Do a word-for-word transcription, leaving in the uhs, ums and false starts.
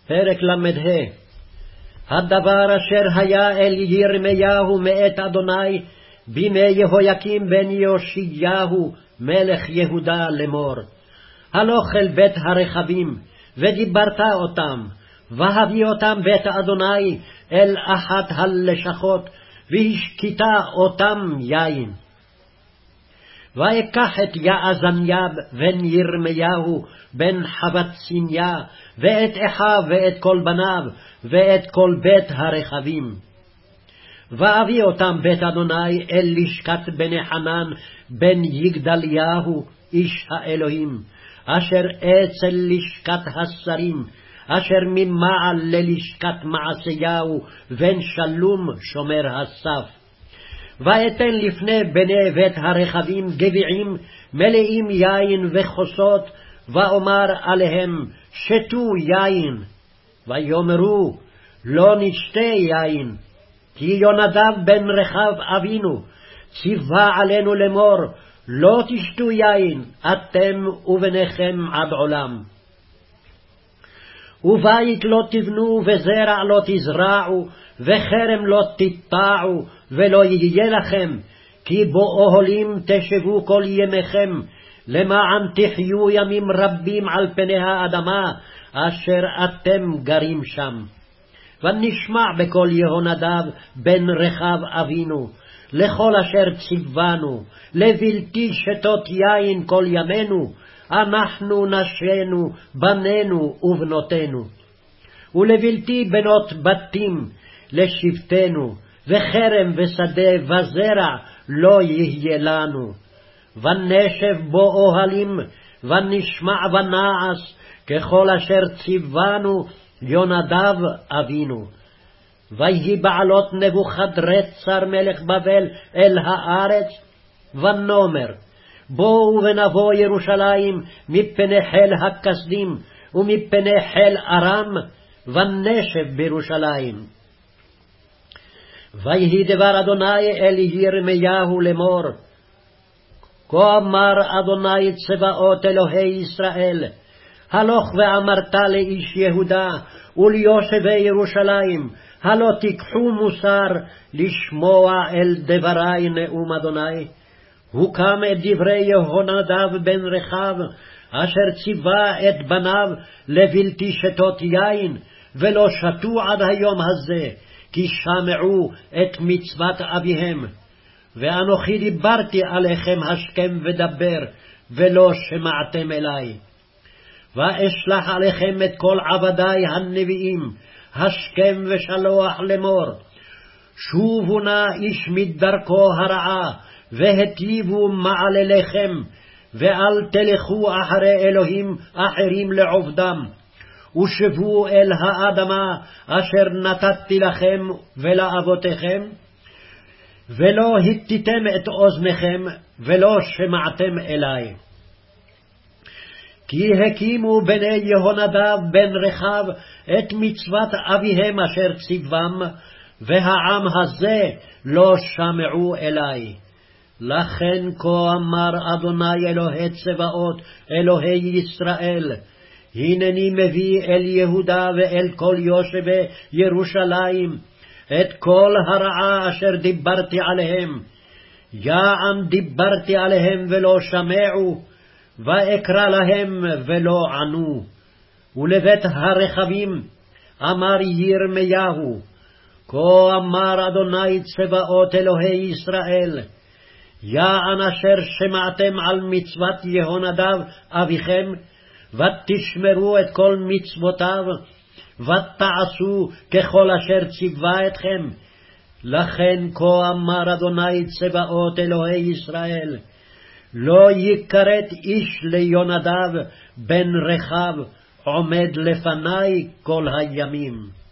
פרק למ"ה. הדבר אשר היה אל ירמיהו מאת אדוני בימי יהויקים בן יאשיהו מלך יהודה לאמור. הלוך אל בית הרחבים ודיברת אותם, והביא אותם בית אדוני אל אחת הלשכות, והשקיטה אותם יין. ויקח את יעזניאב בן ירמיהו בן חבציניה, ואת אחיו ואת כל בניו, ואת כל בית הרחבים. ואביא אותם בית אדוני אל לשכת בני חנן בן יגדליהו איש האלוהים, אשר אצל לשכת השרים, אשר ממעל ללשכת מעשיהו בן שלום שומר הסף. ואתן לפני בני בית הרחבים גביעים מלאים יין וכוסות, ואומר עליהם שתו יין. ויאמרו לא נשתה יין, כי יונדב בן רחב אבינו ציווה עלינו לאמור, לא תשתו יין אתם ובניכם עד עולם. ובית לא תבנו, וזרע לא תזרעו, וחרם לא תטעו, ולא יהיה לכם, כי באוהלים תשבו כל ימיכם, למען תחיו ימים רבים על פני האדמה, אשר אתם גרים שם. ונשמע בקול יהונדב בן רחב אבינו, לכל אשר ציוונו, לבלתי שתות יין כל ימינו, אנחנו נשינו, בנינו ובנותינו. ולבלתי בנות בתים לשבטנו, וחרם ושדה וזרע לא יהיה לנו. ונשב בו אוהלים, ונשמע ונעש, ככל אשר ציוונו יונדב אבינו. ויהי בעלות נבוכדרצר מלך בבל אל הארץ, ונאמר, בואו ונבוא ירושלים מפני חיל הכסדים ומפני חיל ארם, ונשב בירושלים. ויהי דבר אדוני אל ירמיהו לאמור, כה אמר אדוני צבאות אלוהי ישראל, הלוך ואמרת לאיש יהודה וליושבי ירושלים, הלא תיקחו מוסר לשמוע אל דברי נאום אדוני. הוקם את דברי יהונדב בן רחב, אשר ציווה את בניו לבלתי שתות יין, ולא שתו עד היום הזה, כי שמעו את מצוות אביהם. ואנוכי דיברתי עליכם השכם ודבר, ולא שמעתם אלי. ואשלח עליכם את כל עבדי הנביאים, השכם ושלוח לאמור, שובו נא איש מדרכו הרעה, והטיבו מעלליכם, ואל תלכו אחרי אלוהים אחרים לעובדם, ושבו אל האדמה אשר נתתי לכם ולאבותיכם, ולא התיתם את אוזניכם, ולא שמעתם אלי. כי הקימו בני יהונדב בן רחב את מצוות אביהם אשר ציוום, והעם הזה לא שמעו אלי. לכן כה אמר אדוני אלוהי צבאות אלוהי ישראל, הנני מביא אל יהודה ואל כל יושבי ירושלים את כל הרעה אשר דיברתי עליהם. יען דיברתי עליהם ולא שמעו, ואקרא להם ולא ענו. ולבית הרחבים אמר ירמיהו, כה אמר אדוני צבאות אלוהי ישראל, יען אשר שמעתם על מצוות יהונדב אביכם, ותשמרו את כל מצוותיו, ותעשו ככל אשר ציווה אתכם. לכן כה אמר אדוני צבאות אלוהי ישראל, לא יכרת איש ליונדב בן רחב עומד לפני כל הימים.